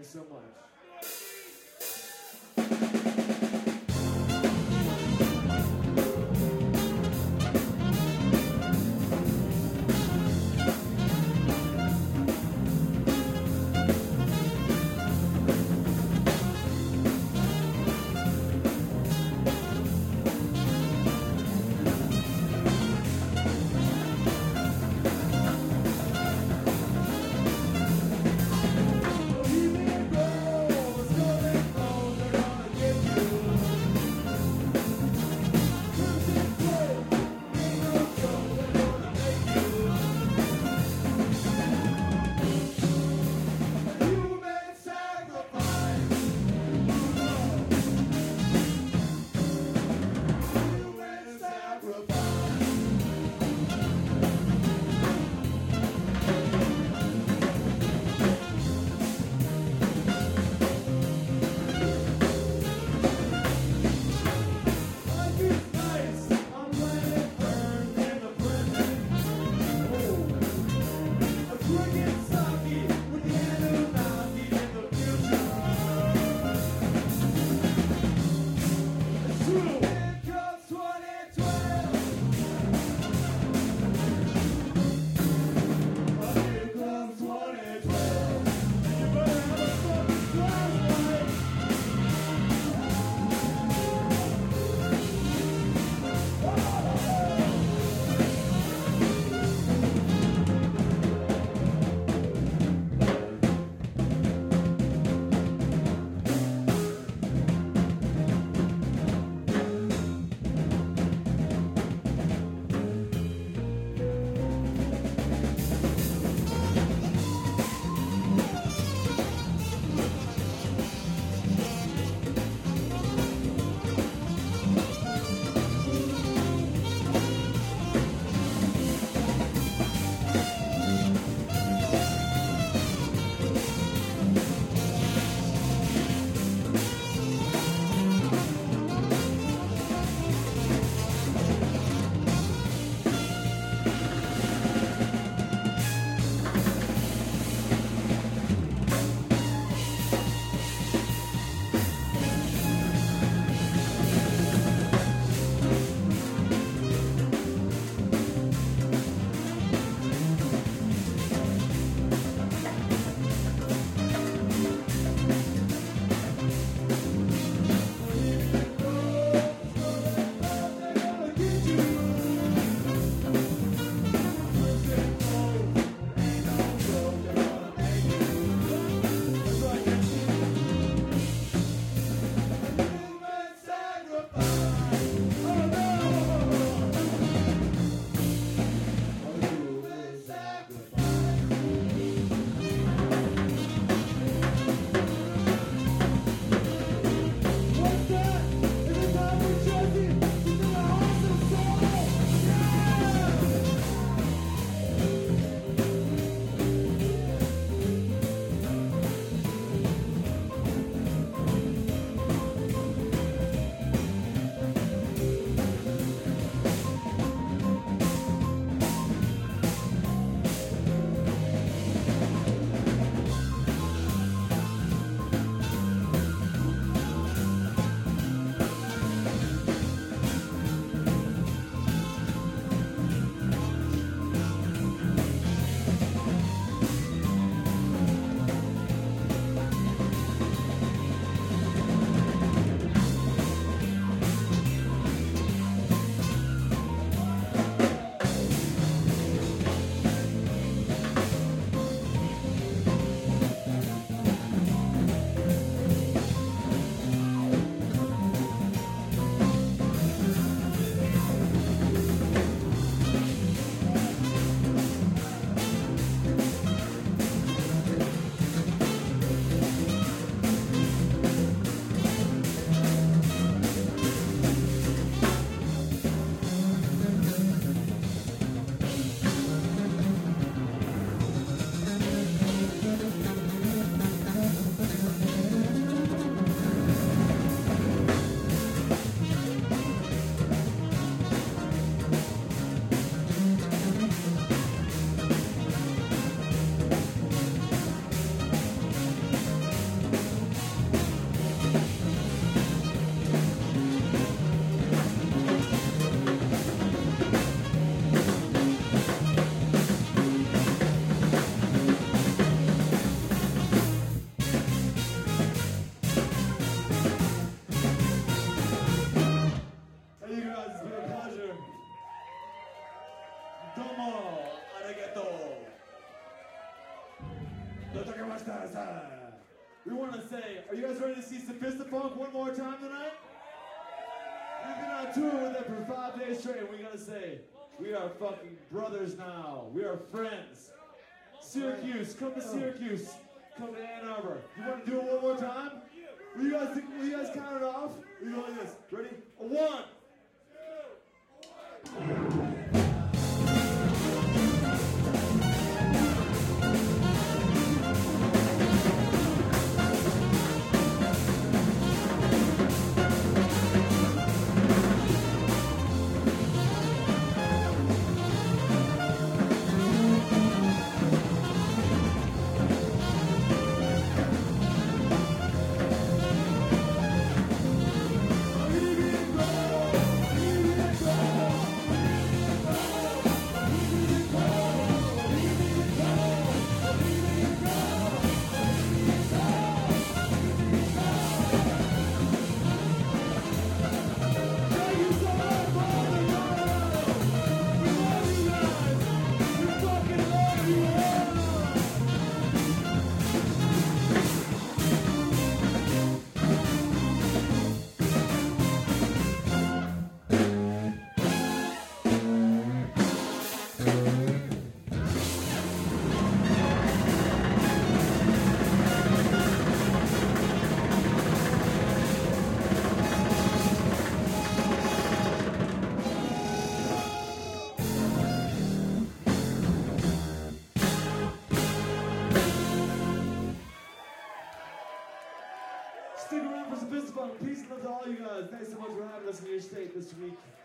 guys so much. Here we go. We want to say, are you guys ready to see Sophistafunk one more time tonight? We've been on tour with them for 5 days straight, and we gotta say, we are fucking brothers now. We are friends. Syracuse, come to Syracuse. Come to Ann Arbor. You want to do it one more time? Will you guys count it off? We go like this. Ready? 1, 2. Stick around for some Sophistafunk. Peace and love to all you guys. Thanks so much for having us in your state this week.